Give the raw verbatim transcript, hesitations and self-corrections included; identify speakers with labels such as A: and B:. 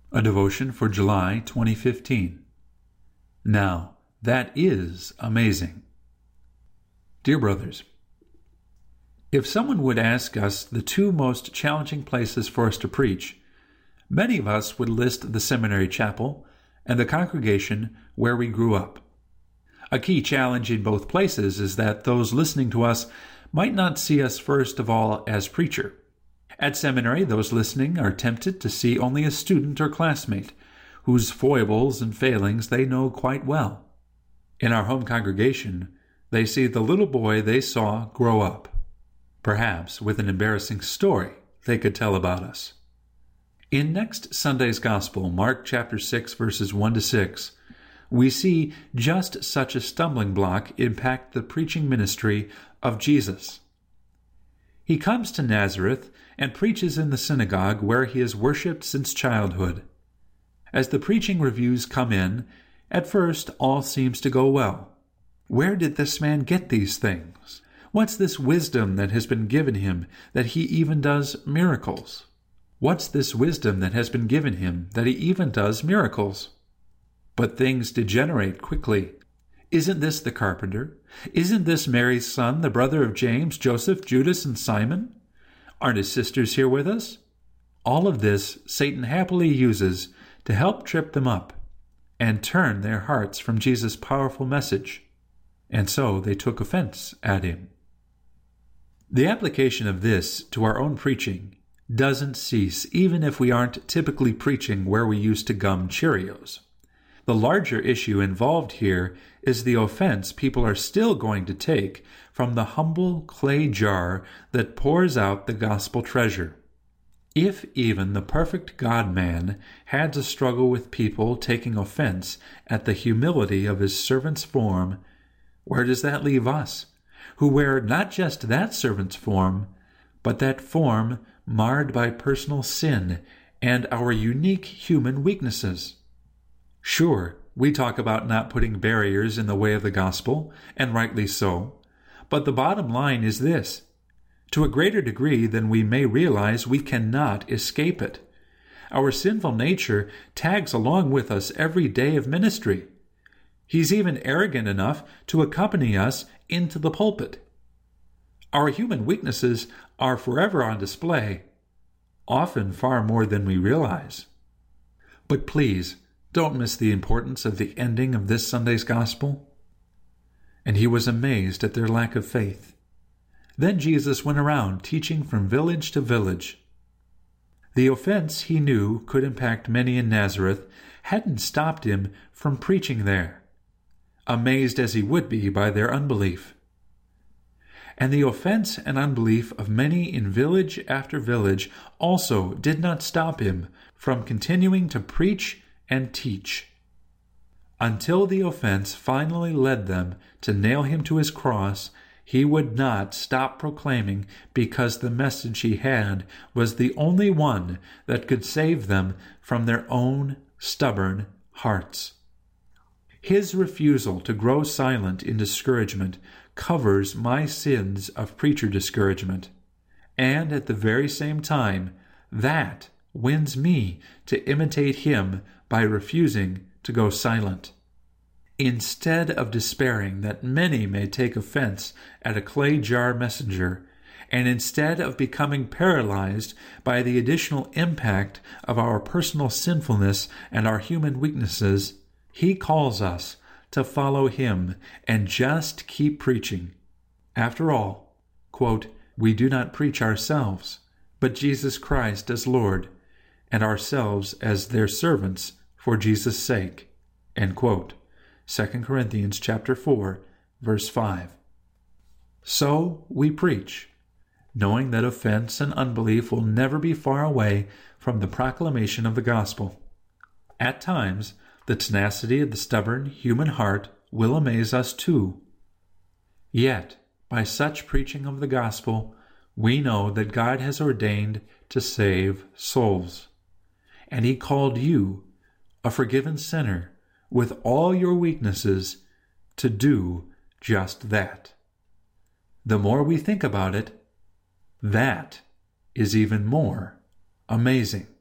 A: A devotion for July twenty fifteen. Now, that is amazing. Dear brothers, if someone would ask us the two most challenging places for us to preach, many of us would list the seminary chapel and the congregation where we grew up. A key challenge in both places is that those listening to us might not see us first of all as preacher. At seminary, those listening are tempted to see only a student or classmate, whose foibles and failings they know quite well. In our home congregation, they see the little boy they saw grow up, perhaps with an embarrassing story they could tell about us. In next Sunday's Gospel, Mark chapter six, verses one to six, we see just such a stumbling block impact the preaching ministry of Jesus. He comes to Nazareth and preaches in the synagogue where he has worshipped since childhood. As the preaching reviews come in, at first all seems to go well. Where did this man get these things? What's this wisdom that has been given him that he even does miracles? What's this wisdom that has been given him that he even does miracles? But things degenerate quickly. Isn't this the carpenter? Isn't this Mary's son, the brother of James, Joseph, Judas, and Simon? Aren't his sisters here with us? All of this Satan happily uses to help trip them up and turn their hearts from Jesus' powerful message. And so they took offense at him. The application of this to our own preaching doesn't cease even if we aren't typically preaching where we used to gum Cheerios. The larger issue involved here is the offense people are still going to take from the humble clay jar that pours out the gospel treasure. If even the perfect God-man had to struggle with people taking offense at the humility of his servant's form, where does that leave us, who wear not just that servant's form, but that form marred by personal sin and our unique human weaknesses? Sure, we talk about not putting barriers in the way of the gospel, and rightly so, but the bottom line is this. To a greater degree than we may realize, we cannot escape it. Our sinful nature tags along with us every day of ministry. He's even arrogant enough to accompany us into the pulpit. Our human weaknesses are forever on display, often far more than we realize. But please, don't miss the importance of the ending of this Sunday's Gospel. And he was amazed at their lack of faith. Then Jesus went around teaching from village to village. The offense he knew could impact many in Nazareth hadn't stopped him from preaching there, amazed as he would be by their unbelief. And the offense and unbelief of many in village after village also did not stop him from continuing to preach and teach, until the offense finally led them to nail him to his cross. He would not stop proclaiming because the message he had was the only one that could save them from their own stubborn hearts. His refusal to grow silent in discouragement covers my sins of preacher discouragement, and at the very same time, that wins me to imitate him by refusing to go silent. Instead of despairing that many may take offense at a clay jar messenger, and instead of becoming paralyzed by the additional impact of our personal sinfulness and our human weaknesses, he calls us to follow him and just keep preaching. After all, quote, we do not preach ourselves, but Jesus Christ as Lord, and ourselves as their servants for Jesus' sake. End quote. Second Corinthians chapter four, verse five. So we preach, knowing that offense and unbelief will never be far away from the proclamation of the gospel. At times, the tenacity of the stubborn human heart will amaze us too. Yet, by such preaching of the gospel, we know that God has ordained to save souls. And he called you, a forgiven sinner, with all your weaknesses, to do just that. The more we think about it, that is even more amazing.